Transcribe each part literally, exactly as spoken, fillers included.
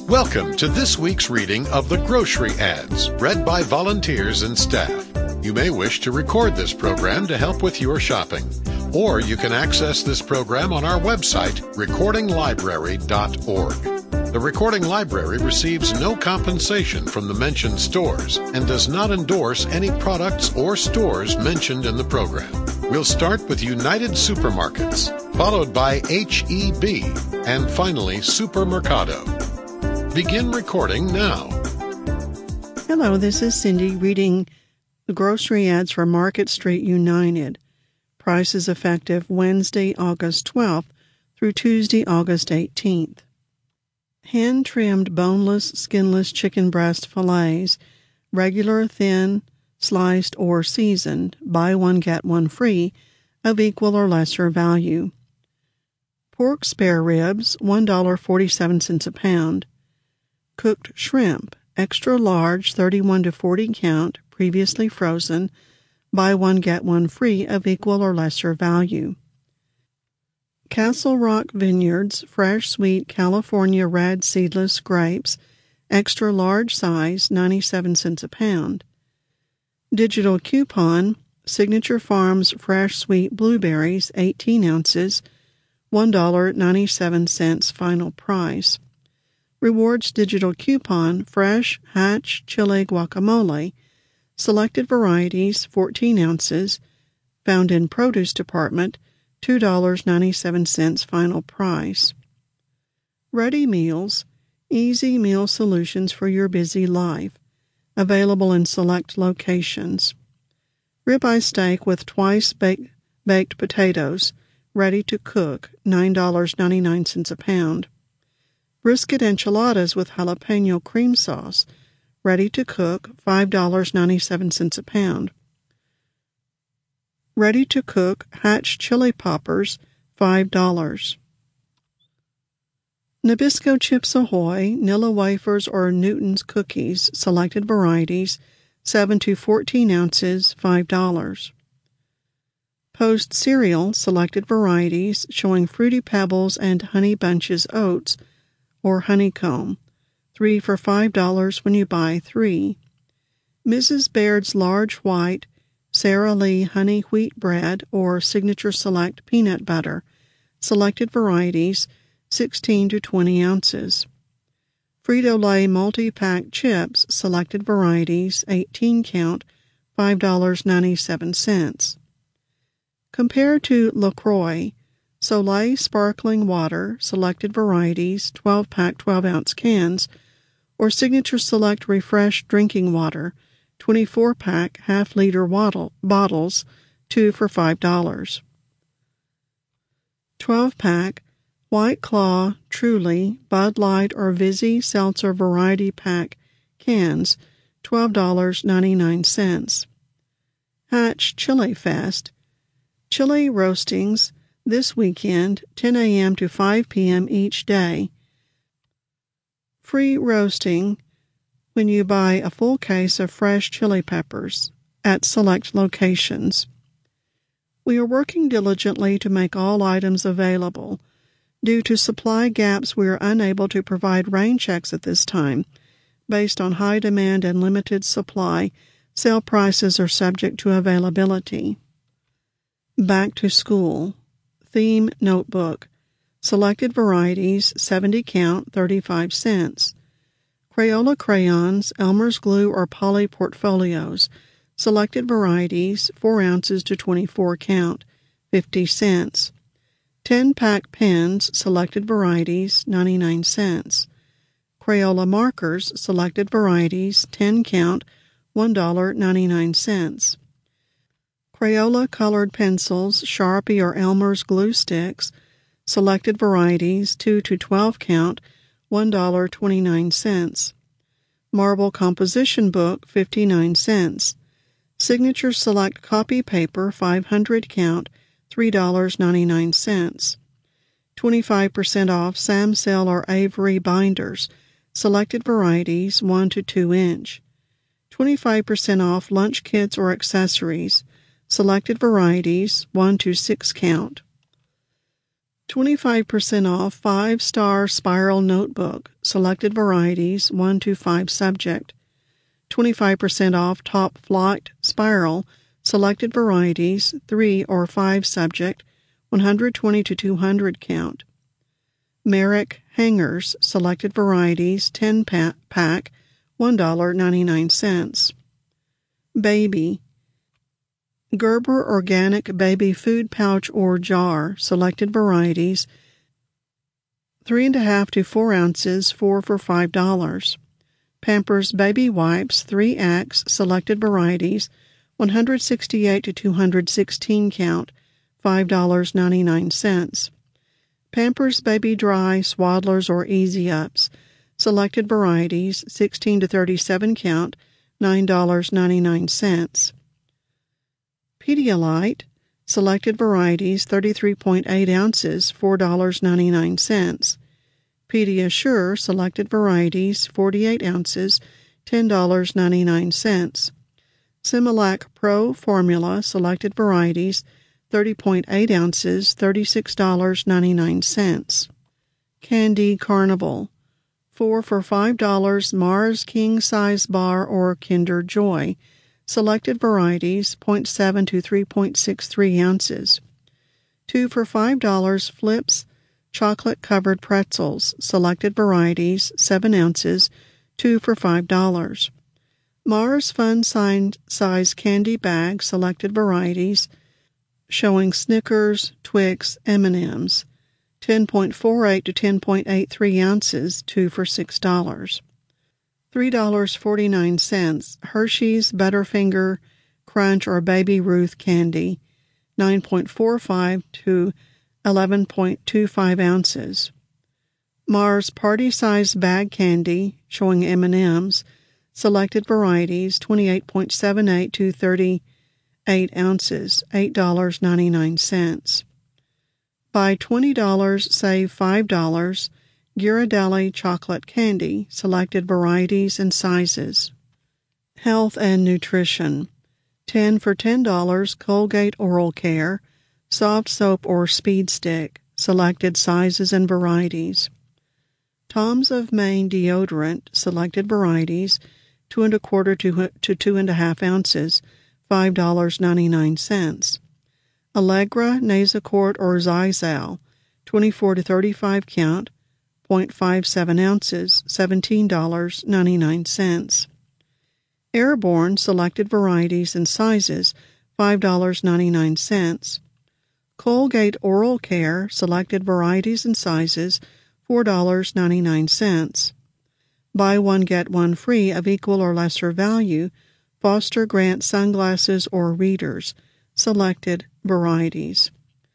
Welcome to this week's reading of the Grocery Ads, read by volunteers and staff. You may wish to record this program to help with your shopping, or you can access this program on our website, recording library dot org. The Recording Library receives no compensation from the mentioned stores and does not endorse any products or stores mentioned in the program. We'll start with United Supermarkets, followed by H E B, and finally Supermercado. Begin recording now. Hello, this is Cindy reading the grocery ads for Market Street United. Prices effective Wednesday, August twelfth through Tuesday, August eighteenth. Hand-trimmed boneless, skinless chicken breast fillets, regular, thin, sliced, or seasoned, buy one, get one free, of equal or lesser value. Pork spare ribs, one dollar and forty-seven cents a pound. Cooked shrimp, extra large, thirty-one to forty count, previously frozen, buy one, get one free, of equal or lesser value. Castle Rock Vineyards, fresh, sweet California red seedless grapes, extra large size, ninety-seven cents a pound. Digital coupon, Signature Farms fresh sweet blueberries, eighteen ounces, one dollar and ninety-seven cents final price. Rewards digital coupon, fresh Hatch chili guacamole, selected varieties, fourteen ounces, found in produce department, two dollars and ninety-seven cents final price. Ready meals, easy meal solutions for your busy life, available in select locations. Ribeye steak with twice baked, baked potatoes, ready to cook, nine dollars and ninety-nine cents a pound. Brisket enchiladas with jalapeno cream sauce, ready to cook, five dollars and ninety-seven cents a pound. Ready to cook Hatch chili poppers, five dollars. Nabisco Chips Ahoy, Nilla wafers or Newton's cookies, selected varieties, seven to fourteen ounces, five dollars. Post cereal, selected varieties, showing Fruity Pebbles and Honey Bunches oats, or honeycomb, three for five dollars when you buy three. Missus Baird's large white Sara Lee honey wheat bread or Signature Select peanut butter, selected varieties, sixteen to twenty ounces. Frito-Lay multi-pack chips, selected varieties, eighteen count, five dollars and ninety-seven cents. Compared to LaCroix, Soleil sparkling water, selected varieties, twelve-pack twelve-ounce cans, or Signature Select Refresh drinking water, twenty-four-pack half-liter bottles, two for five dollars. twelve-pack White Claw, Truly, Bud Light, or Vizzy Seltzer Variety Pack cans, twelve dollars and ninety-nine cents. Hatch Chili Fest, chili roastings, this weekend, ten a.m. to five p.m. each day. Free roasting when you buy a full case of fresh chili peppers at select locations. We are working diligently to make all items available. Due to supply gaps, we are unable to provide rain checks at this time. Based on high demand and limited supply, sale prices are subject to availability. Back to school. Theme notebook, selected varieties, seventy count, thirty-five cents. Crayola crayons, Elmer's glue or poly portfolios, selected varieties, four ounces to twenty-four count, fifty cents. ten-pack pens, selected varieties, ninety-nine cents. Crayola markers, selected varieties, ten count, one dollar and ninety-nine cents. Crayola colored pencils, Sharpie or Elmer's glue sticks, selected varieties, two to twelve count, one dollar and twenty-nine cents. Marble composition book, fifty-nine cents. Signature Select copy paper, five hundred count, three dollars and ninety-nine cents. twenty-five percent off Samsel or Avery binders, selected varieties, one to two inch. twenty-five percent off lunch kits or accessories, selected varieties, one to six count. twenty-five percent off five-star spiral notebook, selected varieties, one to five subject. twenty-five percent off top flight spiral, selected varieties, three or five subject, one hundred twenty to two hundred count. Merrick hangers, selected varieties, ten pack, one dollar and ninety-nine cents. Baby Gerber Organic Baby Food Pouch or Jar, selected varieties, three and a half to four ounces, four for five dollars. Pampers Baby Wipes, three acts, selected varieties, one hundred sixty-eight to two hundred sixteen count, five dollars and ninety-nine cents. Pampers Baby Dry Swaddlers or Easy Ups, selected varieties, sixteen to thirty-seven count, nine dollars and ninety-nine cents. Pedialyte, selected varieties, thirty-three point eight ounces, four dollars and ninety-nine cents. Pediasure, selected varieties, forty-eight ounces, ten dollars and ninety-nine cents. Similac Pro Formula, selected varieties, thirty point eight ounces, thirty-six dollars and ninety-nine cents. Candy Carnival, four for five dollars Mars King Size Bar or Kinder Joy, selected varieties, zero point seven to three point six three ounces. two for five dollars Flips Chocolate-Covered Pretzels, selected varieties, seven ounces, two for five dollars. Mars Fun Size Candy Bag, selected varieties, showing Snickers, Twix, M and M's, ten point four eight to ten point eight three ounces, two for six dollars. three dollars and forty-nine cents Hershey's Butterfinger Crunch or Baby Ruth Candy, nine point four five to eleven point two five ounces. Mars Party Size Bag Candy, showing M and M's, selected varieties, twenty-eight point seven eight to thirty-eight ounces, eight dollars and ninety-nine cents. Buy twenty dollars, save five dollars, Ghirardelli Chocolate Candy, selected varieties and sizes. Health and Nutrition, ten for ten dollars Colgate Oral Care, Soft Soap or Speed Stick, selected sizes and varieties. Tom's of Maine Deodorant, selected varieties, two and a quarter to, to two and a half ounces, five dollars and ninety-nine cents. Allegra Nasacort or Zizal, twenty-four to thirty-five count, zero point five seven ounces, seventeen dollars and ninety-nine cents. Airborne, selected varieties and sizes, five dollars and ninety-nine cents. Colgate Oral Care, selected varieties and sizes, four dollars and ninety-nine cents. Buy one, get one free of equal or lesser value, Foster Grant Sunglasses or Readers, selected varieties.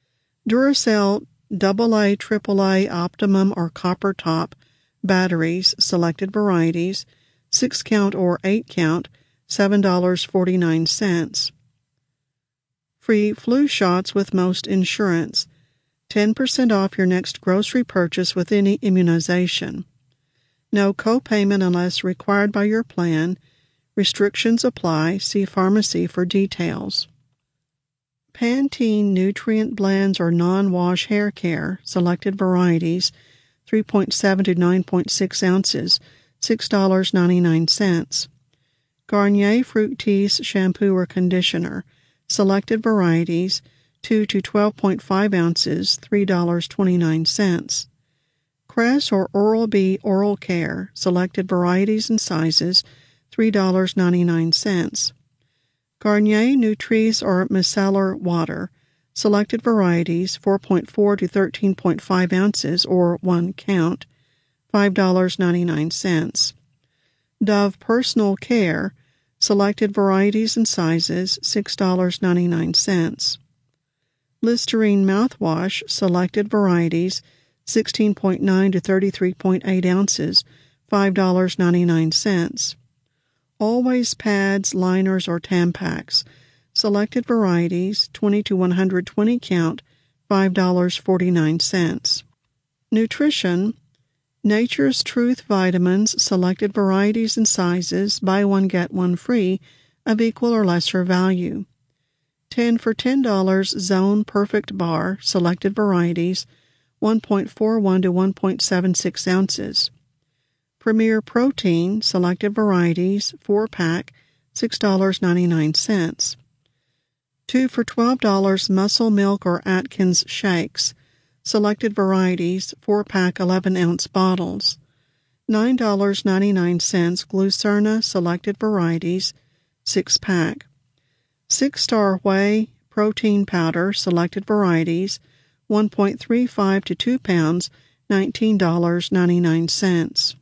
Duracell double A, triple A, Optimum or Copper Top batteries, selected varieties, six count or eight count, seven dollars and forty-nine cents. Free flu shots with most insurance, ten percent off your next grocery purchase with any immunization. No co-payment unless required by your plan. Restrictions apply. See pharmacy for details. Pantene Nutrient Blends or Non-Wash Hair Care, selected varieties, three point seven to nine point six ounces, six dollars and ninety-nine cents. Garnier Fructis Shampoo or Conditioner, selected varieties, two to twelve point five ounces, three dollars and twenty-nine cents. Crest or Oral-B Oral Care, selected varieties and sizes, three dollars and ninety-nine cents. Garnier Nutrice or Micellar Water, selected varieties, four point four to thirteen point five ounces or one count, five dollars and ninety-nine cents. Dove Personal Care, selected varieties and sizes, six dollars and ninety-nine cents. Listerine Mouthwash, selected varieties, sixteen point nine to thirty-three point eight ounces, five dollars and ninety-nine cents. Always Pads, Liners, or Tampax, selected varieties, twenty to one hundred twenty count, five dollars and forty-nine cents. Nutrition, Nature's Truth Vitamins, selected varieties and sizes, buy one get one free, of equal or lesser value. ten for ten dollars Zone Perfect Bar, selected varieties, one point four one to one point seven six ounces. Premier Protein, selected varieties, four pack, six dollars and ninety-nine cents. Two for twelve dollars Muscle Milk or Atkins Shakes, selected varieties, four pack, eleven ounce bottles. nine dollars and ninety-nine cents Glucerna, selected varieties, six pack. Six Star Whey Protein Powder, selected varieties, one point three five to two pounds, nineteen dollars and ninety-nine cents.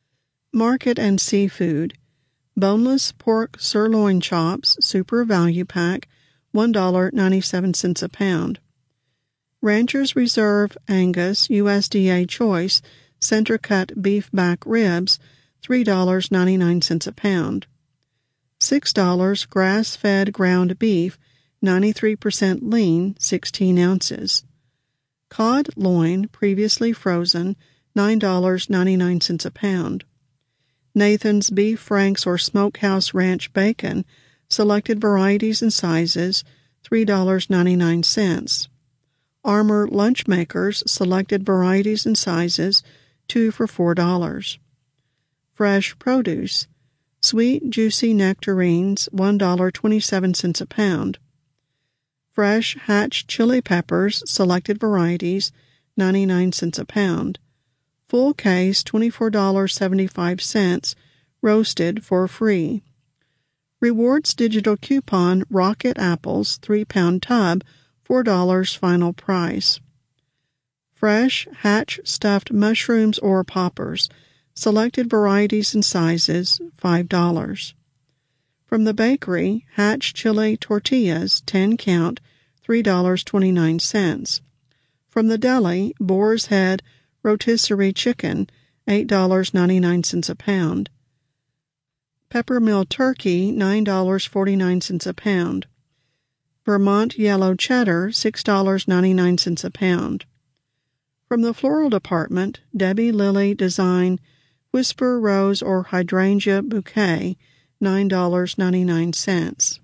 Market and Seafood. Boneless Pork Sirloin Chops, Super Value Pack, one dollar and ninety-seven cents a pound. Rancher's Reserve Angus U S D A Choice Center Cut Beef Back Ribs, three dollars and ninety-nine cents a pound. six dollars Grass-Fed Ground Beef, ninety-three percent lean, sixteen ounces. Cod Loin, previously frozen, nine dollars and ninety-nine cents a pound. Nathan's Beef Franks or Smokehouse Ranch Bacon, selected varieties and sizes, three dollars and ninety-nine cents. Armour Lunch Makers, selected varieties and sizes, two for four dollars. Fresh Produce. Sweet Juicy Nectarines, one dollar and twenty-seven cents a pound. Fresh Hatch Chili Peppers, selected varieties, ninety-nine cents a pound. Full case, twenty-four dollars and seventy-five cents, roasted for free. Rewards Digital Coupon Rocket Apples, three pound tub, four dollars final price. Fresh Hatch Stuffed Mushrooms or Poppers, selected varieties and sizes, five dollars. From the bakery, Hatch Chili Tortillas, ten count, three dollars and twenty-nine cents. From the deli, Boar's Head Rotisserie Chicken, eight dollars and ninety-nine cents a pound. Peppermill Turkey, nine dollars and forty-nine cents a pound. Vermont Yellow Cheddar, six dollars and ninety-nine cents a pound. From the floral department, Debbie Lily Design Whisper Rose or Hydrangea Bouquet, nine dollars and ninety-nine cents.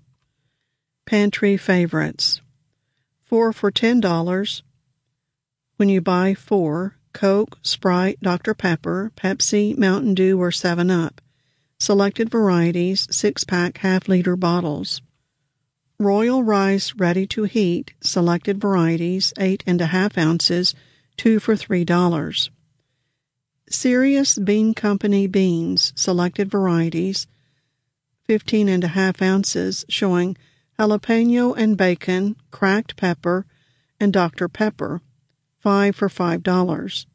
Pantry Favorites. Four for ten dollars. When you buy four, Coke, Sprite, Doctor Pepper, Pepsi, Mountain Dew, or seven up. Selected varieties, six pack half-liter bottles. Royal Rice Ready to Heat, selected varieties, eight and a half ounces, two for three dollars. Serious Bean Company Beans, selected varieties, fifteen and a half ounces, showing jalapeno and bacon, cracked pepper, and Doctor Pepper, five for five dollars.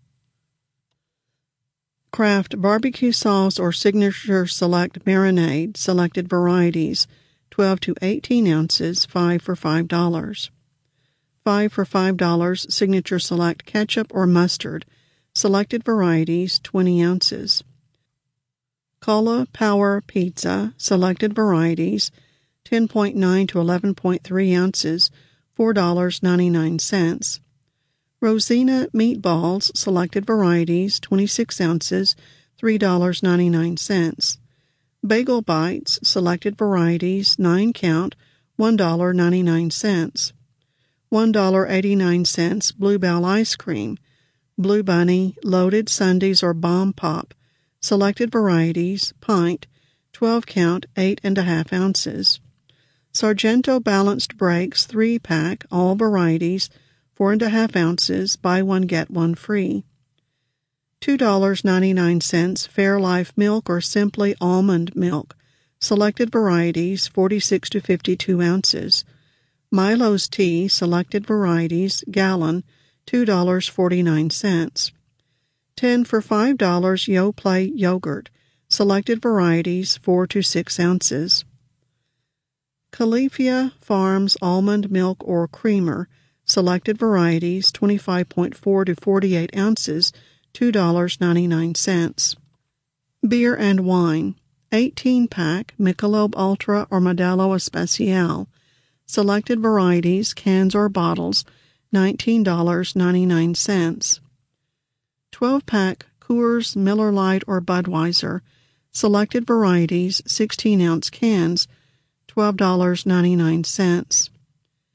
Kraft Barbecue Sauce or Signature Select Marinade, selected varieties, twelve to eighteen ounces, five for five dollars. five for five dollars Signature Select Ketchup or Mustard, selected varieties, twenty ounces. Cola Power Pizza, selected varieties, ten point nine to eleven point three ounces, four dollars and ninety-nine cents. Rosina Meatballs, selected varieties, twenty-six ounces, three dollars and ninety-nine cents. Bagel Bites, selected varieties, nine count, one dollar and ninety-nine cents. one dollar and eighty-nine cents Bluebell Ice Cream. Blue Bunny, Loaded Sundaes or Bomb Pop, selected varieties, pint, twelve count, eight and a half ounces. Sargento Balanced Breaks, three pack, all varieties, four and a half ounces, buy one get one free. two dollars and ninety-nine cents Fairlife Milk or Simply Almond Milk, selected varieties, forty-six to fifty-two ounces. Milo's Tea, selected varieties, gallon, two dollars and forty-nine cents. ten for five dollars Yoplait Yogurt, selected varieties, four to six ounces. Califia Farms Almond Milk or Creamer, selected varieties, twenty-five point four to forty-eight ounces, two dollars and ninety-nine cents. Beer and Wine, eighteen pack Michelob Ultra or Modelo Especial, selected varieties, cans or bottles, nineteen dollars and ninety-nine cents. twelve pack Coors, Miller Lite or Budweiser, selected varieties, sixteen ounce cans, twelve dollars and ninety-nine cents.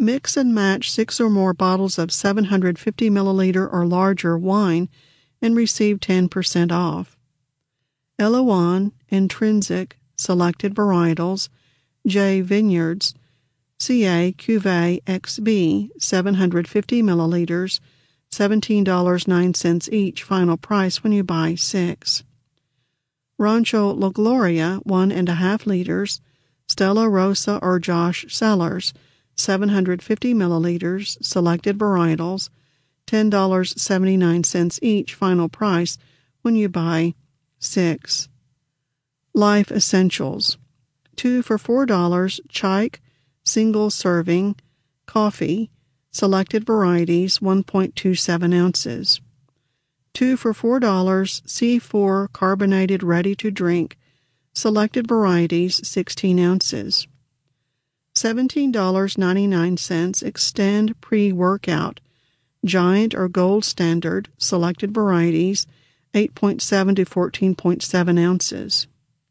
Mix and match six or more bottles of seven hundred fifty milliliter or larger wine and receive ten percent off. Elouan, Intrinsic, Selected Varietals, J. Vineyards, C A Cuvée X B, seven hundred fifty milliliters, seventeen dollars and nine cents each, final price when you buy six. Rancho La Gloria, one and a half liters, Stella Rosa or Josh Cellars, seven hundred fifty milliliters, selected varietals, ten dollars and seventy-nine cents each, final price when you buy six. Life Essentials, two for four dollars, Chike, single serving, coffee, selected varieties, one point two seven ounces. Two for four dollars, C four carbonated ready-to-drink, selected varieties, sixteen ounces. seventeen dollars and ninety-nine cents Extend Pre-Workout, Giant or Gold Standard, selected varieties, eight point seven to fourteen point seven ounces.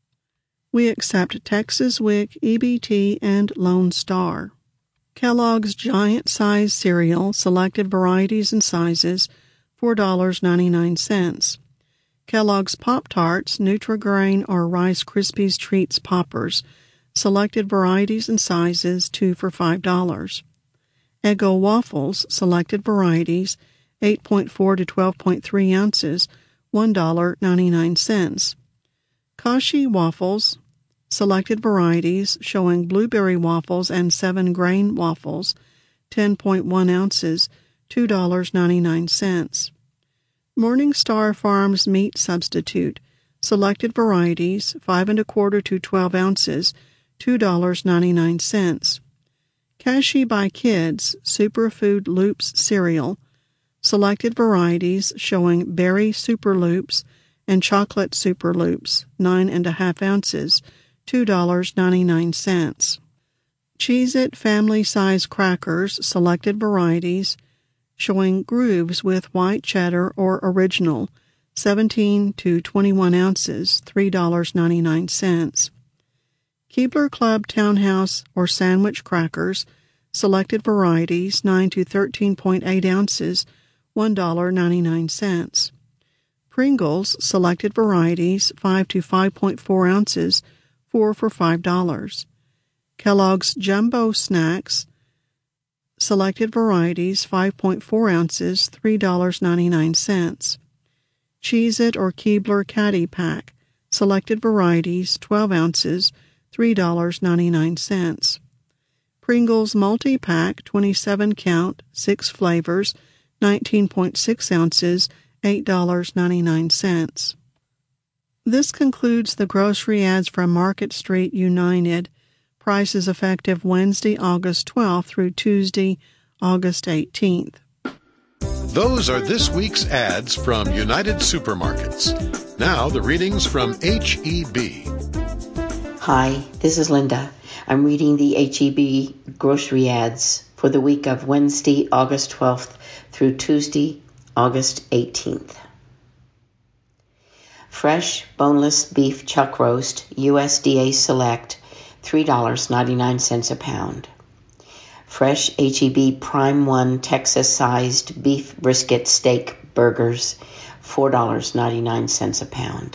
We accept Texas Wick, E B T, and Lone Star. Kellogg's Giant Size Cereal, selected varieties and sizes, four dollars and ninety-nine cents. Kellogg's Pop-Tarts, Nutri-Grain or Rice Krispies Treats Poppers, selected varieties and sizes, two for five dollars. Eggo Waffles, selected varieties, eight point four to twelve point three ounces, one dollar and ninety-nine cents. Kashi Waffles, selected varieties, showing blueberry waffles and seven-grain waffles, ten point one ounces, two dollars and ninety-nine cents. Morningstar Farms Meat Substitute, selected varieties, five and a quarter to twelve ounces, two dollars and ninety-nine cents. Kashi by Kids Superfood Loops Cereal, selected varieties, showing berry Super Loops and chocolate Super Loops, nine and a half ounces, two dollars and ninety-nine cents. Cheez-It Family Size Crackers, selected varieties, showing grooves with white cheddar or original, seventeen to twenty-one ounces, three dollars and ninety-nine cents. Keebler Club Townhouse or Sandwich Crackers, selected varieties, nine to thirteen point eight ounces, one dollar and ninety-nine cents. Pringles, selected varieties, five to five point four ounces, four for five dollars. Kellogg's Jumbo Snacks, selected varieties, five point four ounces, three dollars and ninety-nine cents. Cheez-It or Keebler Caddy Pack, selected varieties, twelve ounces, three dollars and ninety-nine cents. Pringles Multi-Pack, twenty-seven count, six flavors, nineteen point six ounces, eight dollars and ninety-nine cents. This concludes the grocery ads from Market Street United. Prices effective Wednesday, August twelfth through Tuesday, August eighteenth. Those are this week's ads from United Supermarkets. Now the readings from H E B. Hi, this is Linda. I'm reading the H E B grocery ads for the week of Wednesday, August twelfth through Tuesday, August eighteenth. Fresh boneless beef chuck roast, U S D A Select, three dollars and ninety-nine cents a pound. Fresh H E B Prime one Texas-sized beef brisket steak burgers, four dollars and ninety-nine cents a pound.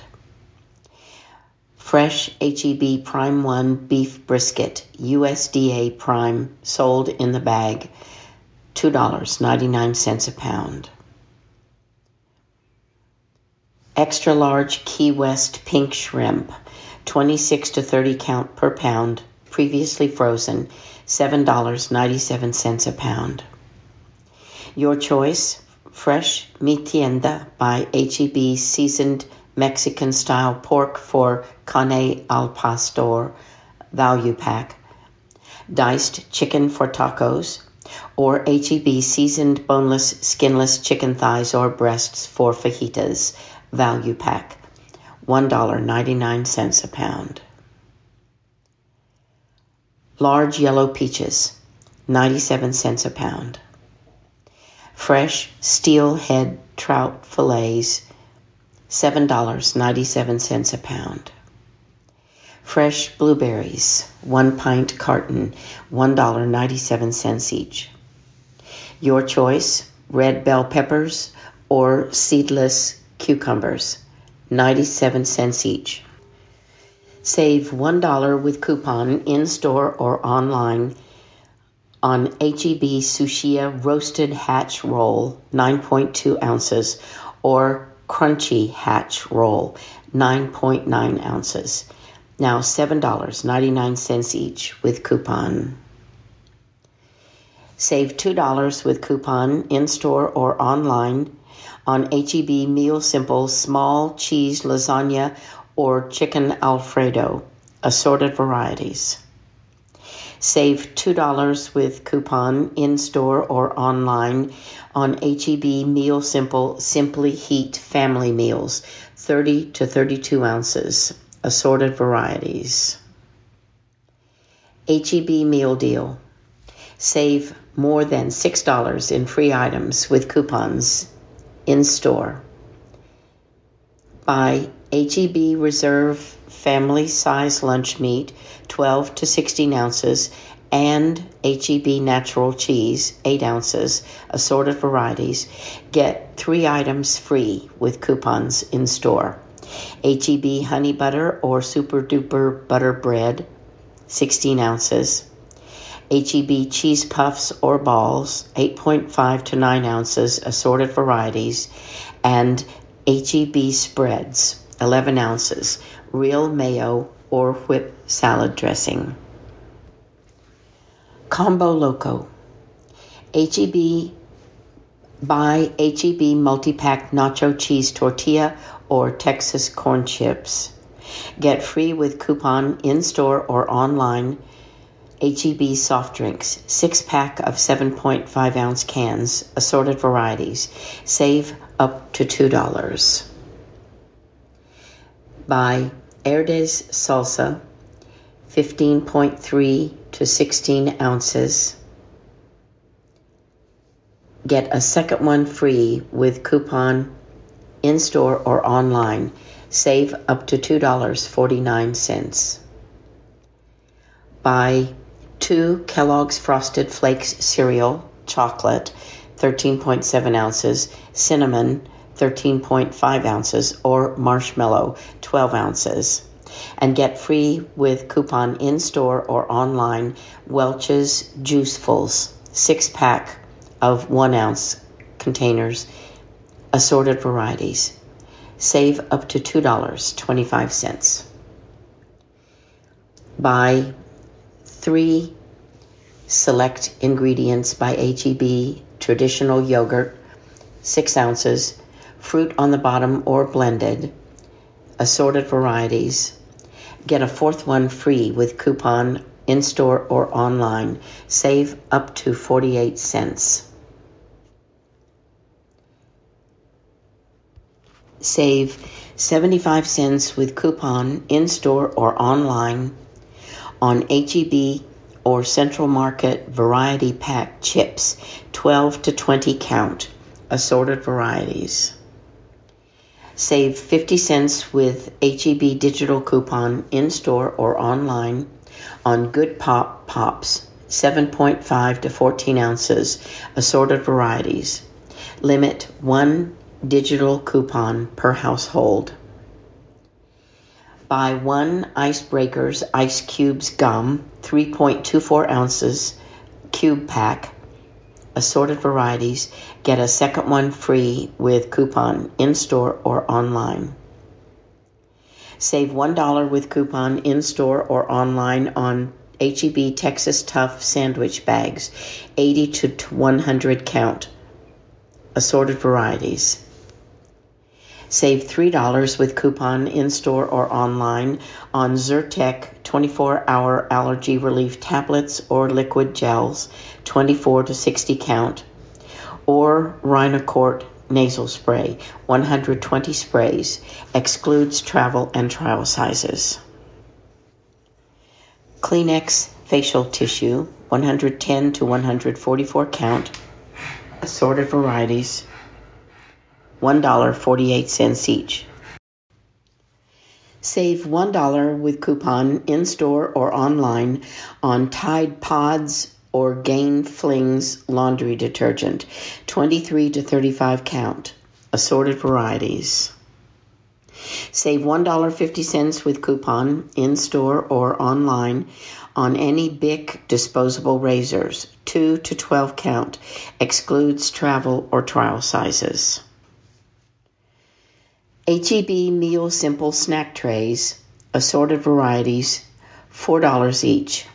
Fresh H E B Prime one beef brisket, U S D A Prime, sold in the bag, two dollars and ninety-nine cents a pound. Extra large Key West pink shrimp, twenty-six to thirty count per pound, previously frozen, seven dollars and ninety-seven cents a pound. Your choice, fresh Mi Tienda by H E B seasoned Mexican-style pork for Carne al Pastor value pack, diced chicken for tacos, or H E B seasoned boneless, skinless chicken thighs or breasts for fajitas value pack, one dollar and ninety-nine cents a pound. Large yellow peaches, ninety-seven cents a pound. Fresh steelhead trout fillets, seven dollars and ninety-seven cents a pound. Fresh blueberries, one pint carton, one dollar and ninety-seven cents each. Your choice, red bell peppers or seedless cucumbers, ninety-seven cents each. Save one dollar with coupon in-store or online on H E B Sushia Roasted Hatch Roll, nine point two ounces, or Crunchy Hatch Roll, nine point nine ounces. Now seven dollars and ninety-nine cents each with coupon. Save two dollars with coupon in-store or online on H E B Meal Simple Small Cheese Lasagna or Chicken Alfredo, assorted varieties. Save two dollars with coupon in-store or online on H E B Meal Simple Simply Heat Family Meals, thirty to thirty-two ounces, assorted varieties. H E B Meal Deal. Save more than six dollars in free items with coupons in-store. Buy H E B Reserve Family Size Lunch Meat, twelve to sixteen ounces, and H E B Natural Cheese, eight ounces, assorted varieties. Get three items free with coupons in-store. H E B Honey Butter or Super Duper Butter Bread, sixteen ounces. H E B Cheese Puffs or Balls, eight point five to nine ounces, assorted varieties. And H E B Spreads, eleven ounces, real mayo or whip salad dressing. Combo Loco. H E B Buy H E B multi-pack nacho cheese tortilla or Texas corn chips. Get free with coupon in-store or online. H E B soft drinks, six-pack of seven point five ounce cans, assorted varieties. Save up to two dollars. Buy Herdez salsa, fifteen point three to sixteen ounces. Get a second one free with coupon in-store or online. Save up to two dollars and forty-nine cents. Buy two Kellogg's Frosted Flakes cereal, chocolate, thirteen point seven ounces, cinnamon, thirteen point five ounces, or marshmallow, twelve ounces. And get free with coupon in-store or online Welch's Juicefuls, six-pack of one ounce containers, assorted varieties. Save up to two dollars and twenty-five cents. Buy three select ingredients by H E B traditional yogurt, six ounces, fruit on the bottom or blended, assorted varieties. Get a fourth one free with coupon in-store or online. Save up to forty-eight cents. Save seventy-five cents with coupon in-store or online on H E B or Central Market variety pack chips, twelve to twenty count, assorted varieties. Save fifty cents with H E B digital coupon in-store or online on Good Pop Pops, seven point five to fourteen ounces, assorted varieties. Limit one digital coupon per household. Buy one Icebreakers Ice Cubes Gum, three point two four ounces, cube pack, assorted varieties. Get a second one free with coupon in-store or online. Save one dollar with coupon in-store or online on H E B Texas Tough sandwich bags, eighty to one hundred count, assorted varieties. Save three dollars with coupon in-store or online on Zyrtec twenty-four hour allergy relief tablets or liquid gels, twenty-four to sixty count, or Rhinocort nasal spray, one hundred twenty sprays, excludes travel and trial sizes. Kleenex facial tissue, one hundred ten to one hundred forty-four count, assorted varieties, one dollar and forty-eight cents each. Save one dollar with coupon in-store or online on Tide Pods or Gain Flings laundry detergent, twenty-three to thirty-five count, assorted varieties. Save one dollar and fifty cents with coupon in-store or online on any Bic disposable razors, two to twelve count, excludes travel or trial sizes. H E B Meal Simple snack trays, assorted varieties, four dollars each.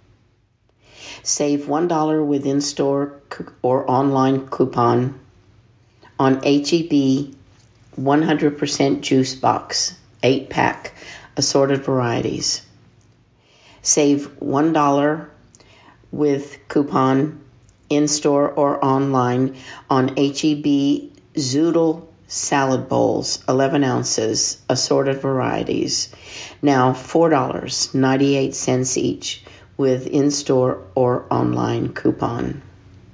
Save one dollar with in-store or online coupon on H E B one hundred percent juice box, eight pack, assorted varieties. Save one dollar with coupon in-store or online on H E B Zoodle salad bowls, eleven ounces, assorted varieties. Now four dollars and ninety-eight cents each with in-store or online coupon.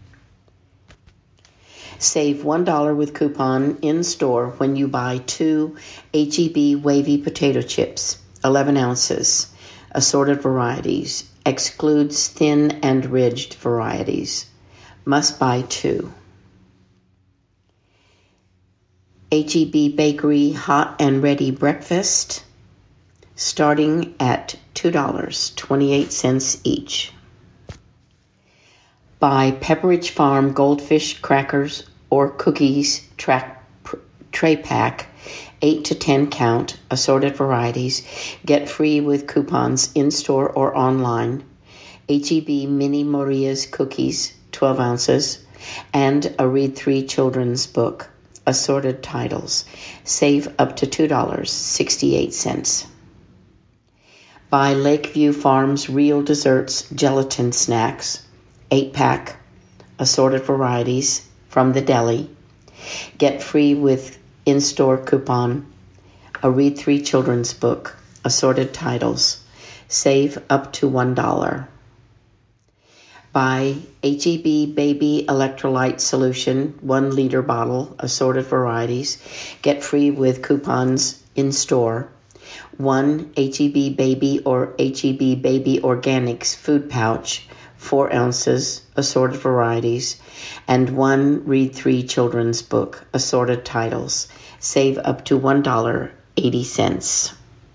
Save one dollar with coupon in-store when you buy two H E B wavy potato chips, eleven ounces, assorted varieties, excludes thin and ridged varieties. Must buy two. H E B Bakery Hot and Ready Breakfast, starting at two dollars and twenty-eight cents each. Buy Pepperidge Farm Goldfish crackers or cookies track, tray pack, eight to ten count, assorted varieties. Get free with coupons in-store or online. H E B Mini Maria's cookies, twelve ounces, and a Read three children's book, assorted titles. Save up to two dollars and sixty-eight cents. Buy Lakeview Farms Real Desserts Gelatin Snacks, eight pack, assorted varieties from the deli. Get free with in-store coupon, a Read three children's book, assorted titles. Save up to one dollar. Buy H E B Baby Electrolyte Solution, one liter bottle, assorted varieties. Get free with coupons in-store. One H E B Baby or H E B Baby Organics food pouch, four ounces, assorted varieties. And one Read three children's book, assorted titles. Save up to one dollar and eighty cents.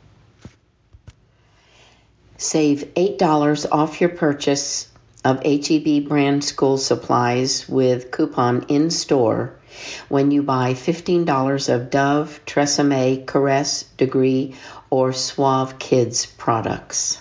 Save eight dollars off your purchase of H E B brand school supplies with coupon in-store when you buy fifteen dollars of Dove, Tresemme, Caress, Degree, or Suave Kids products.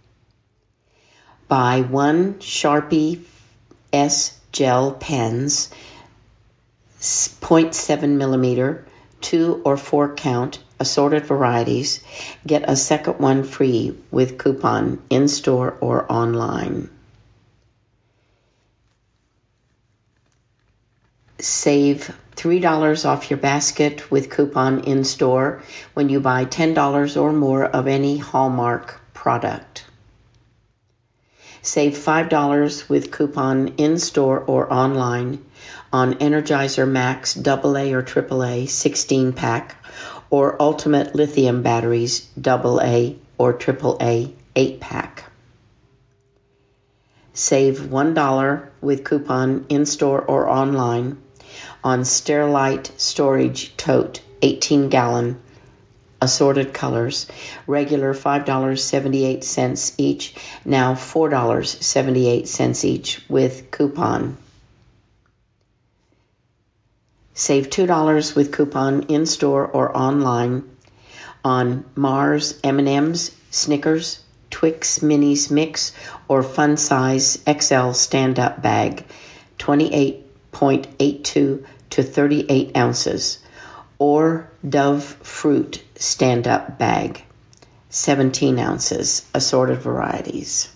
Buy one Sharpie S gel pens, zero point seven millimeter, two or four count, assorted varieties. Get a second one free with coupon in-store or online. Save three dollars off your basket with coupon in-store when you buy ten dollars or more of any Hallmark product. Save five dollars with coupon in-store or online on Energizer Max double A or triple A sixteen pack or Ultimate Lithium Batteries double A or triple A eight pack. Save one dollar with coupon in-store or online on Sterilite Storage Tote eighteen gallon, assorted colors, regular five dollars and seventy-eight cents each, now four dollars and seventy-eight cents each with coupon. Save two dollars with coupon in-store or online on Mars M and M's, Snickers, Twix Minis Mix, or Fun Size X L stand-up bag, twenty-eight point eight two to thirty-eight ounces, or Dove Fruit stand-up bag, seventeen ounces, assorted varieties.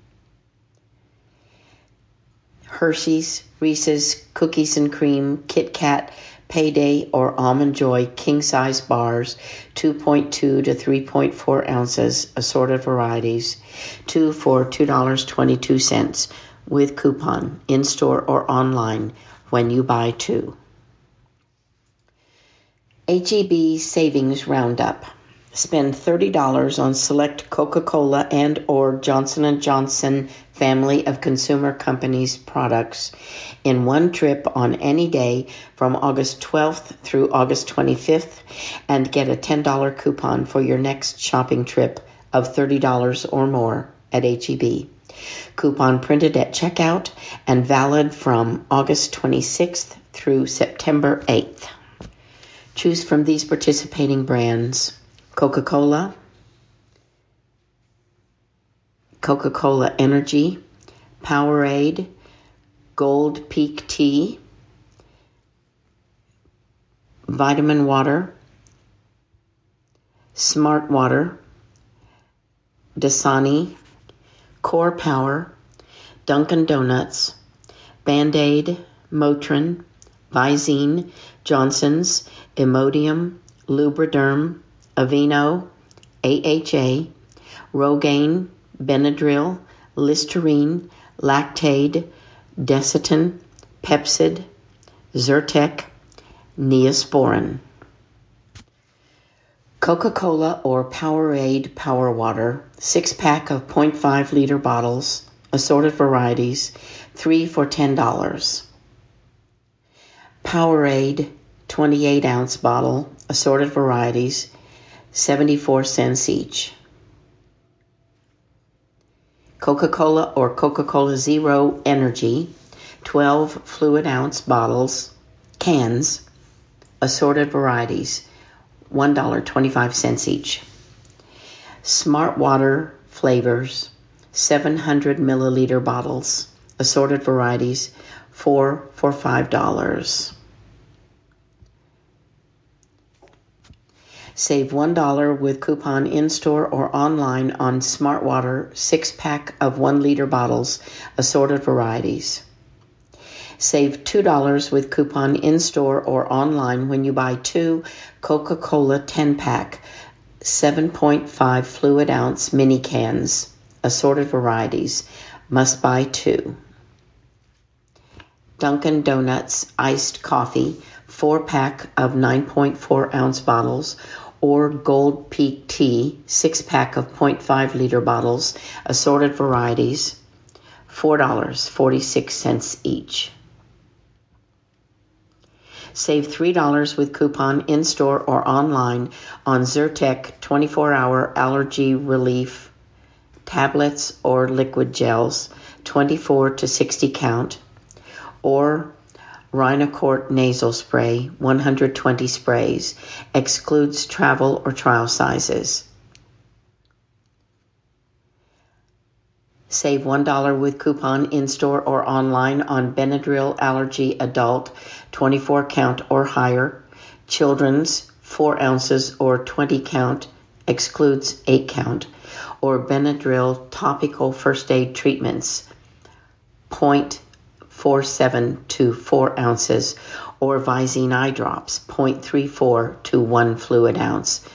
Hershey's, Reese's, Cookies and Cream, Kit Kat, Payday, or Almond Joy king-size bars, two point two to three point four ounces, assorted varieties, two for two dollars and twenty-two cents with coupon in-store or online when you buy two. H E B Savings Roundup, Spend thirty dollars on select Coca-Cola and or Johnson and Johnson family of consumer companies products in one trip on any day from August twelfth through August twenty-fifth and get a ten dollars coupon for your next shopping trip of thirty dollars or more at H E B. Coupon printed at checkout and valid from August twenty-sixth through September eighth. Choose from these participating brands: Coca-Cola, Coca-Cola Energy, Powerade, Gold Peak Tea, Vitamin Water, Smart Water, Dasani, Core Power, Dunkin' Donuts, Band-Aid, Motrin, Visine, Johnson's, Imodium, Lubriderm, Aveeno, A H A, Rogaine, Benadryl, Listerine, Lactaid, Desitin, Pepcid, Zyrtec, Neosporin. Coca-Cola or Powerade Power Water, six-pack of point five liter bottles, assorted varieties, three for ten dollars. Powerade twenty-eight ounce bottle, assorted varieties, seventy-four cents each. Coca-Cola or Coca-Cola Zero Energy, twelve fluid ounce bottles, cans, assorted varieties, one dollar and twenty-five cents each. Smart Water flavors, seven hundred milliliter bottles, assorted varieties, four for five dollars. Save one dollar with coupon in-store or online on Smart Water six-pack of one liter bottles, assorted varieties. Save two dollars with coupon in-store or online when you buy two Coca-Cola ten-pack, seven point five fluid ounce mini cans, assorted varieties. Must buy two. Dunkin' Donuts iced coffee, four-pack of nine point four ounce bottles, or Gold Peak Tea, six-pack of point five liter bottles, assorted varieties, four dollars and forty-six cents each. Save three dollars with coupon in-store or online on Zyrtec twenty-four hour allergy relief tablets or liquid gels, twenty-four to sixty count, or Rhinocort nasal spray, one hundred twenty sprays, excludes travel or trial sizes. Save one dollar with coupon in-store or online on Benadryl Allergy Adult, twenty-four count or higher, children's, four ounces or twenty count, excludes eight count, or Benadryl Topical First Aid Treatments, point four seven to four ounces, or Visine eye drops, point three four to one fluid ounce.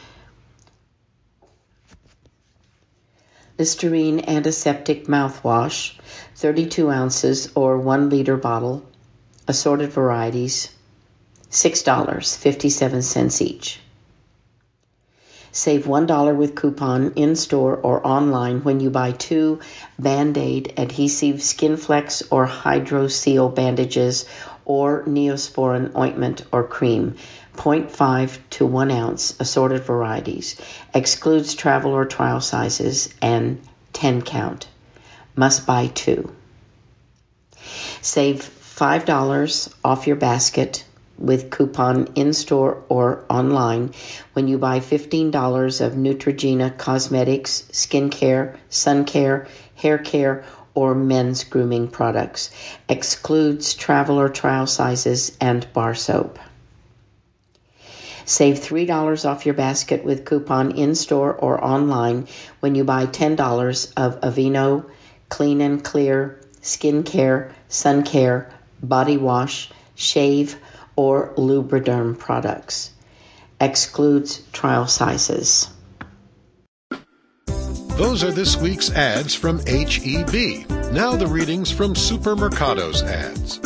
Listerine antiseptic mouthwash, thirty-two ounces or one liter bottle, assorted varieties, six dollars and fifty-seven cents each. Save one dollar with coupon in-store or online when you buy two Band-Aid adhesive Skinflex or Hydro-Seal bandages or Neosporin ointment or cream, point five to one ounce, assorted varieties, excludes travel or trial sizes, and ten count. Must buy two. Save five dollars off your basket with coupon in-store or online when you buy fifteen dollars of Neutrogena cosmetics, skincare, sun care, hair care, or men's grooming products. Excludes travel or trial sizes and bar soap. Save three dollars off your basket with coupon in-store or online when you buy ten dollars of Aveeno Clean and Clear, skincare, sun care, body wash, shave, or Lubriderm products. Excludes trial sizes. Those are this week's ads from H E B. Now the readings from Supermercado's ads.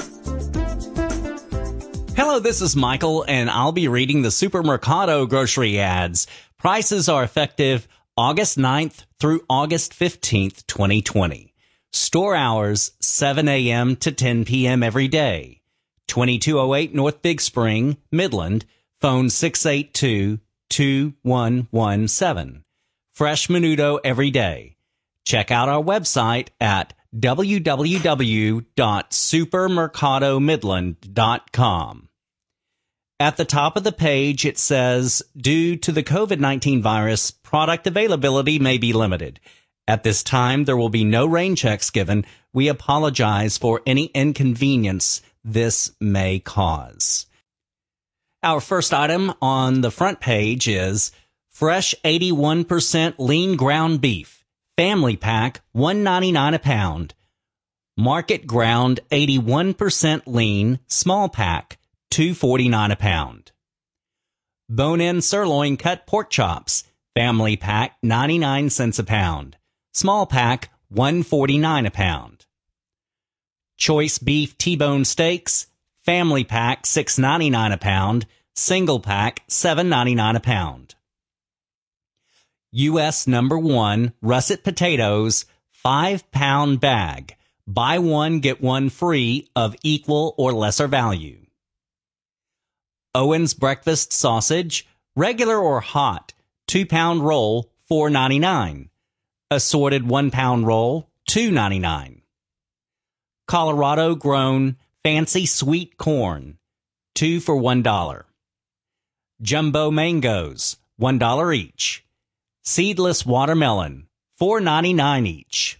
Hello, this is Michael, and I'll be reading the Supermercado grocery ads. Prices are effective August ninth through August fifteenth, twenty twenty. Store hours seven a.m. to ten p.m. every day. twenty-two oh eight North Big Spring, Midland. Phone six eight two, two one one seven. Fresh menudo every day. Check out our website at w w w dot supermercado midland dot com. At the top of the page, it says, due to the COVID nineteen virus, product availability may be limited. At this time, there will be no rain checks given. We apologize for any inconvenience this may cause. Our first item on the front page is fresh eighty-one percent lean ground beef, family pack, one ninety-nine a pound. Market ground eighty-one percent lean, small pack, two forty-nine a pound. Bone-in sirloin cut pork chops, family pack, ninety-nine cents a pound. Small pack, one forty-nine a pound. Choice beef T-bone steaks, family pack, six ninety-nine a pound. Single pack, seven ninety-nine a pound. U S number one russet potatoes, five pound bag. Buy one, get one free of equal or lesser value. Owens breakfast sausage, regular or hot, two pound roll, four ninety-nine. Assorted one pound roll, two ninety-nine. Colorado grown fancy sweet corn, two for one dollar. Jumbo mangoes, one dollar each. Seedless watermelon, four ninety-nine each.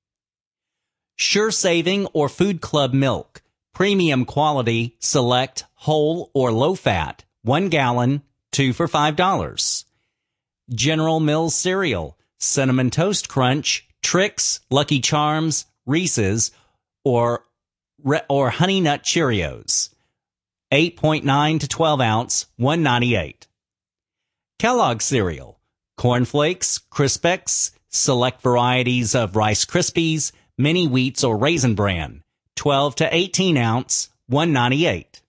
Sure Saving or Food Club milk, premium quality, select, whole or low fat, one gallon, two for five dollars. General Mills cereal, Cinnamon Toast Crunch, Trix, Lucky Charms, Reese's, or, or Honey Nut Cheerios. eight point nine to twelve ounce, one ninety-eight. Kellogg cereal, Corn Flakes, Crispex, select varieties of Rice Krispies, Mini Wheats or Raisin Bran, twelve to eighteen ounce, one ninety-eight.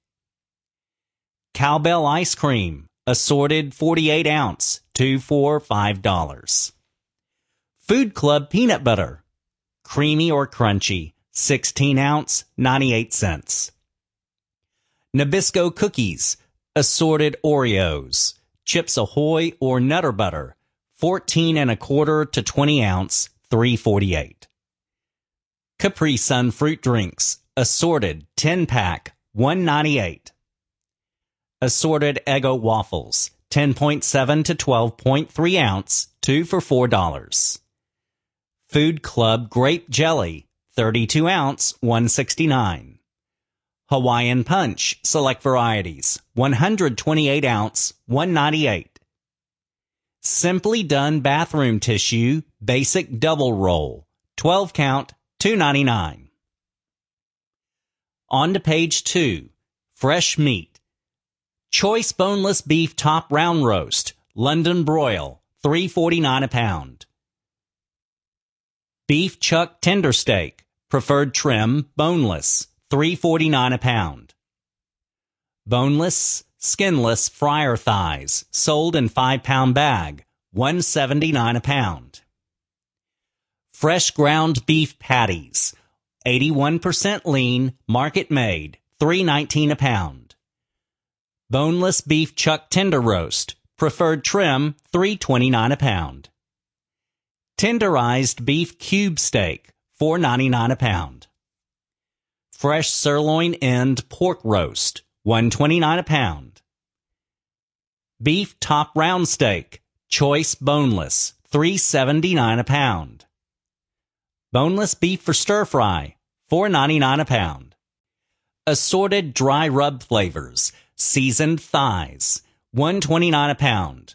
Cowbell ice cream, assorted forty-eight ounce, two for five dollars. Food Club peanut butter, creamy or crunchy, sixteen ounce, ninety-eight cents. Nabisco cookies, assorted Oreos, Chips Ahoy or Nutter Butter, fourteen and a quarter to twenty ounce, three forty-eight. Capri Sun fruit drinks, assorted ten pack, one ninety-eight. Assorted Eggo waffles, ten point seven to twelve point three ounce, two for four dollars. Food Club grape jelly, thirty-two ounce, one sixty-nine. Hawaiian Punch, select varieties, one hundred twenty-eight ounce, one ninety-eight. Simply Done bathroom tissue, basic double roll, twelve count, two ninety-nine. On to page two, fresh meat. Choice boneless beef top round roast, London broil, three forty-nine a pound. Beef chuck tender steak, preferred trim, boneless, three forty-nine a pound. Boneless, skinless fryer thighs, sold in five pound bag, one seventy-nine a pound. Fresh ground beef patties, eighty-one percent lean, market made, three nineteen a pound. Boneless beef chuck tender roast, preferred trim, three twenty-nine a pound. Tenderized beef cube steak, four ninety-nine a pound. Fresh sirloin end pork roast, one twenty-nine a pound. Beef top round steak, choice boneless, three seventy-nine a pound. Boneless beef for stir fry, four ninety-nine a pound. Assorted dry rub flavors, seasoned thighs, one twenty-nine a pound.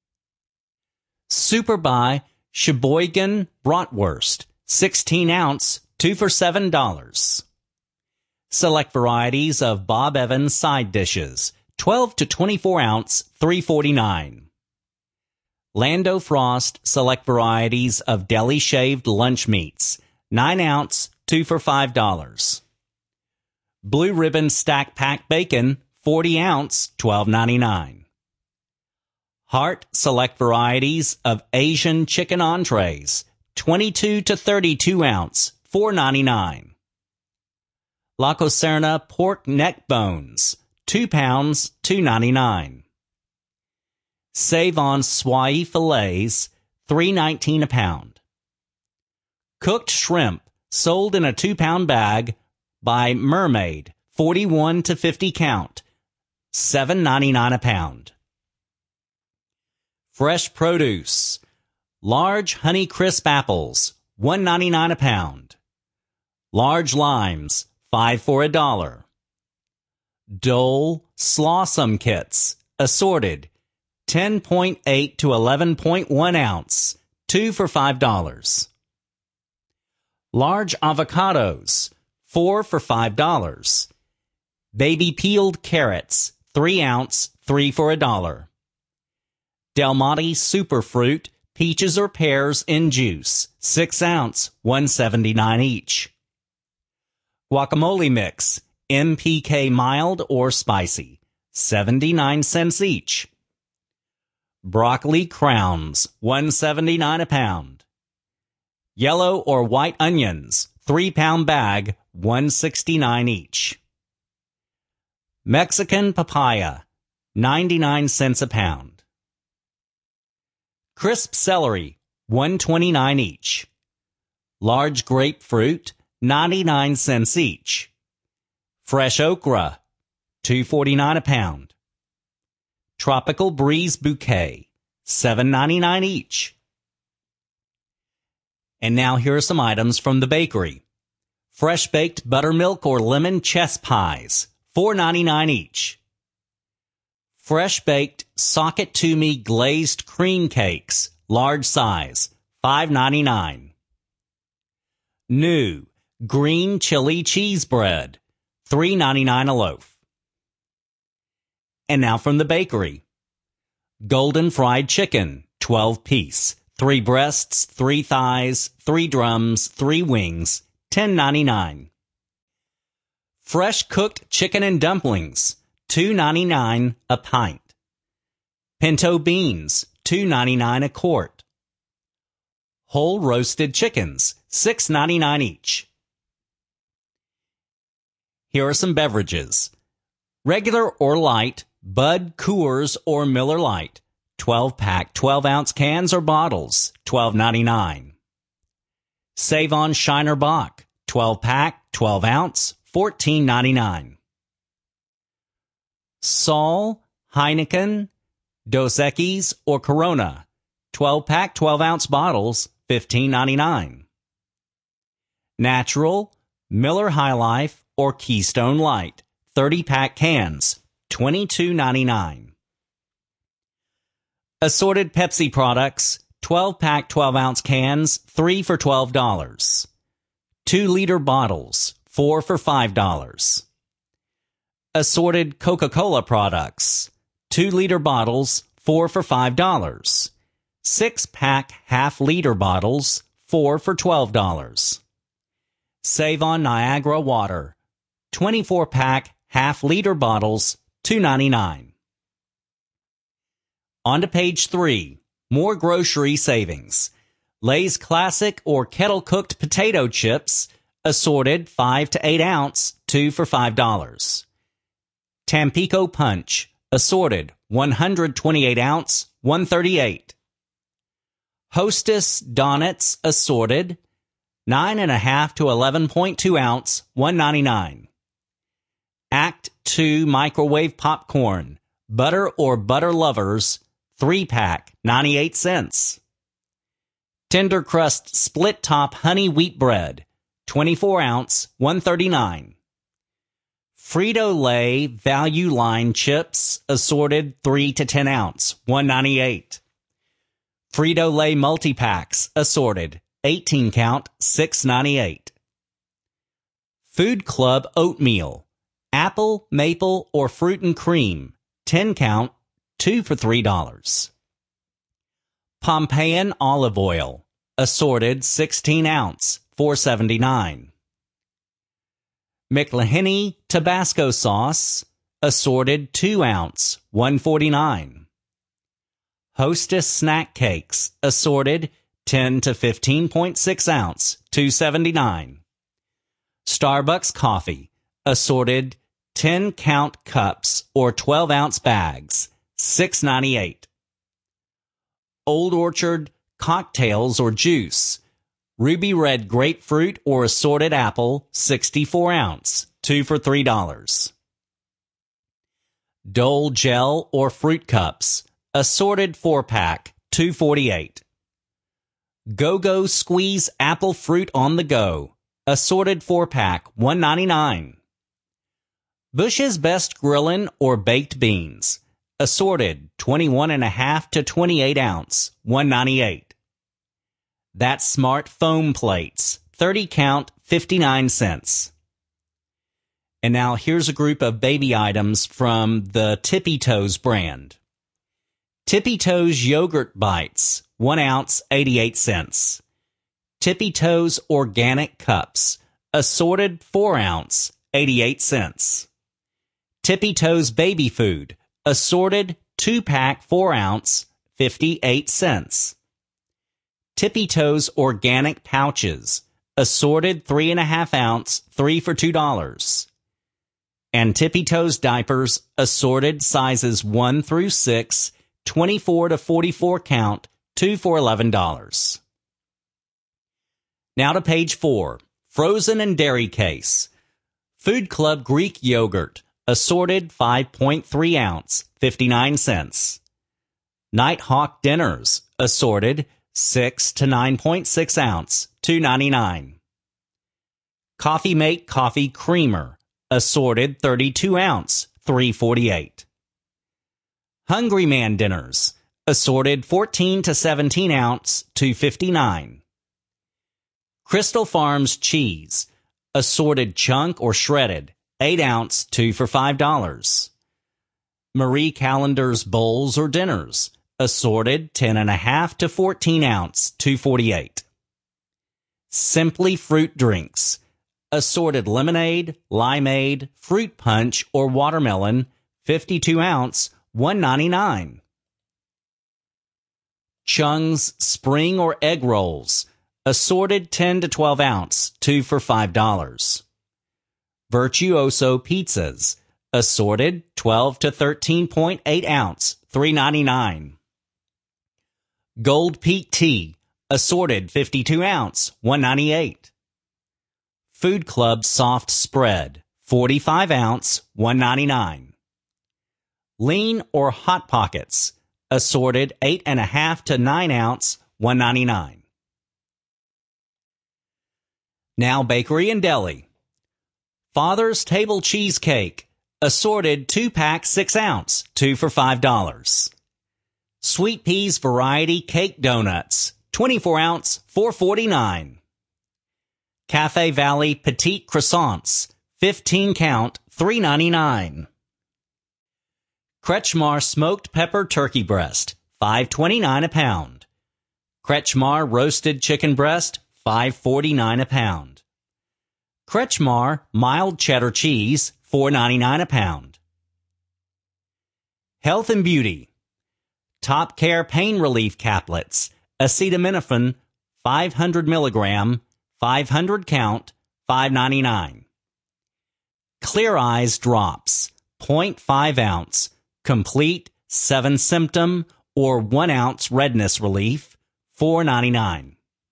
Superbuy Sheboygan bratwurst, sixteen ounce, two for seven dollars. Select varieties of Bob Evans side dishes, twelve to twenty-four ounce, three forty-nine. Lando Frost select varieties of deli shaved lunch meats, nine ounce, two for five dollars. Blue Ribbon stack pack bacon, forty ounce, twelve ninety-nine. Heart select varieties of Asian chicken entrees, twenty-two to thirty-two ounce, four ninety-nine. La Coserna pork neck bones, two pounds, two ninety-nine. Save on Swai fillets, three nineteen a pound. Cooked shrimp, sold in a two pound bag by Mermaid, forty-one to fifty count, seven ninety-nine a pound. Fresh produce, large Honey Crisp apples, one ninety-nine a pound. Large limes, five for a dollar. Dole Slawsome kits, assorted, ten point eight to eleven point one ounce, two for five dollars. Large avocados, four for five dollars. Baby peeled carrots, three ounce, three for a dollar. Del Monte Superfruit, peaches or pears in juice, six ounce, one seventy-nine each. Guacamole mix, M P K mild or spicy, seventy-nine cents each. Broccoli crowns, one seventy-nine a pound. Yellow or white onions, three pound bag, one sixty-nine each. Mexican papaya, ninety-nine cents a pound. Crisp celery, one twenty-nine each. Large grapefruit, ninety-nine cents each. Fresh okra, two forty-nine a pound. Tropical breeze bouquet, seven ninety-nine each. And now here are some items from the bakery. Fresh baked buttermilk or lemon chess pies, four ninety-nine each. Fresh baked socket to me glazed cream cakes, large size, five ninety-nine. New green chili cheese bread, three ninety-nine a loaf. And now from the bakery. Golden fried chicken, twelve piece, three breasts, three thighs, three drums, three wings, ten ninety-nine. Fresh cooked chicken and dumplings, two ninety-nine a pint. Pinto beans, two ninety-nine a quart. Whole roasted chickens, six ninety-nine each. Here are some beverages. Regular or light, Bud, Coors, or Miller Lite, twelve pack, twelve ounce cans or bottles, twelve ninety-nine. Save on Shiner Bock, twelve pack, twelve ounce, fourteen ninety-nine. Sol, Heineken, Dos Equis, or Corona, twelve pack, twelve ounce bottles, fifteen ninety-nine. Natural, Miller High Life, or Keystone Light, thirty pack cans, twenty-two ninety-nine. Assorted Pepsi products, twelve pack, twelve ounce cans, three for twelve dollars. two liter bottles, four for five dollars. Assorted Coca-Cola products, two liter bottles, four for five dollars. six pack half liter bottles, four for twelve dollars. Save on Niagara water, twenty-four pack half liter bottles, two ninety-nine. On to page three, more grocery savings. Lay's classic or kettle cooked potato chips, assorted five to eight ounce, two for five dollars. Tampico Punch, assorted one hundred twenty-eight ounce, one thirty-eight. Hostess Donuts, assorted nine and a half to eleven point two ounce, one ninety-nine. Act two microwave popcorn, butter or butter lovers, three pack, ninety-eight cents. Tender crust split top honey wheat bread, twenty-four ounce, one thirty-nine. Frito-Lay value line chips, assorted three to ten ounce, one ninety-eight. Frito-Lay multi-packs, assorted eighteen count, six ninety-eight. Food Club oatmeal, apple, maple, or fruit and cream, ten count, two for three dollars. Pompeian olive oil, assorted sixteen ounce, four seventy-nine. McLahenny Tabasco sauce, assorted two ounce, one forty-nine. Hostess snack cakes, assorted, ten to fifteen point six ounce, two seventy-nine. Starbucks coffee, assorted, ten count cups or twelve ounce bags, six ninety-eight. Old Orchard cocktails or juice, Ruby Red grapefruit or assorted apple, sixty-four ounce, two for three dollars. Dole gel or fruit cups, assorted four pack, two forty-eight. Go-Go Squeeze apple fruit on the go, assorted four pack, one ninety-nine. Bush's Best Grillin' or baked beans, assorted twenty-one and a half to twenty-eight ounce, one ninety-eight. That's Smart foam plates, thirty count, fifty-nine cents. And now here's a group of baby items from the Tippy Toes brand. Tippy Toes yogurt bites, one ounce, eighty-eight cents. Tippy Toes organic cups, assorted four ounce, eighty-eight cents. Tippy Toes baby food, assorted two pack, four ounce, fifty-eight cents. Tippy Toes organic pouches, assorted three and a half ounce, three for two dollars. And Tippy Toes diapers, assorted sizes one through six, twenty-four to forty-four count, two for eleven dollars. Now to page four, frozen and dairy case. Food Club Greek yogurt, assorted five point three ounce, fifty-nine cents. Nighthawk dinners, assorted six to nine point six ounce, two ninety-nine. Coffee Mate coffee creamer, assorted thirty-two ounce, three forty-eight. Hungry Man dinners, assorted fourteen to seventeen ounce, two fifty-nine. Crystal Farms cheese, assorted chunk or shredded, eight ounce, two for five dollars. Marie Callender's bowls or dinners, assorted ten and a half to fourteen ounce, two forty-eight. Simply fruit drinks, assorted lemonade, limeade, fruit punch, or watermelon, fifty-two ounce, one ninety-nine. Chung's spring or egg rolls, assorted ten to twelve ounce, two for five dollars. Virtuoso pizzas, assorted twelve to thirteen point eight ounce, three ninety-nine. Gold Peak tea, assorted fifty-two ounce, one ninety-eight. Food Club soft spread, forty-five ounce, one ninety-nine. Lean or Hot Pockets, assorted eight and a half to nine ounce, one ninety-nine. Now Bakery and Deli. Father's Table Cheesecake, assorted two pack, six ounce, two for five dollars. Sweet Peas Variety Cake Donuts, twenty-four ounce, four forty-nine. Cafe Valley Petite Croissants, fifteen count, three ninety-nine. Kretschmar Smoked Pepper Turkey Breast, five twenty-nine a pound. Kretschmar Roasted Chicken Breast, five forty-nine a pound. Kretschmar Mild Cheddar Cheese, four ninety-nine a pound. Health and Beauty. Top Care Pain Relief Caplets, acetaminophen, five hundred milligram, five hundred count, five ninety-nine. Clear Eyes Drops, zero point five ounce, complete, seven symptom, or one ounce redness relief, four ninety-nine.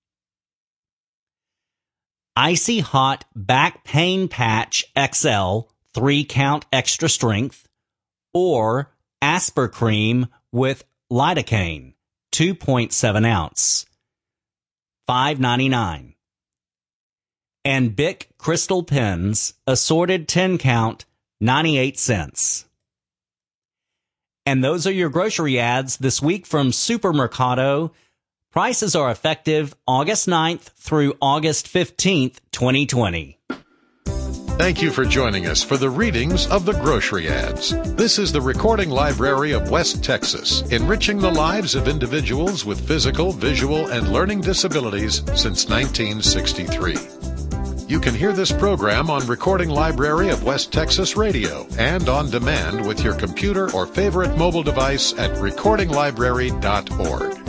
Icy Hot Back Pain Patch X L, three count extra strength, or Asper Cream with lidocaine, two point seven ounce, five ninety-nine. And Bic Crystal Pens, assorted ten count, ninety-eight cents. And those are your grocery ads this week from Supermercado. Prices are effective August ninth through August fifteenth, twenty twenty. Thank you for joining us for the readings of the grocery ads. This is the Recording Library of West Texas, enriching the lives of individuals with physical, visual, and learning disabilities since nineteen sixty-three. You can hear this program on Recording Library of West Texas Radio and on demand with your computer or favorite mobile device at recording library dot org.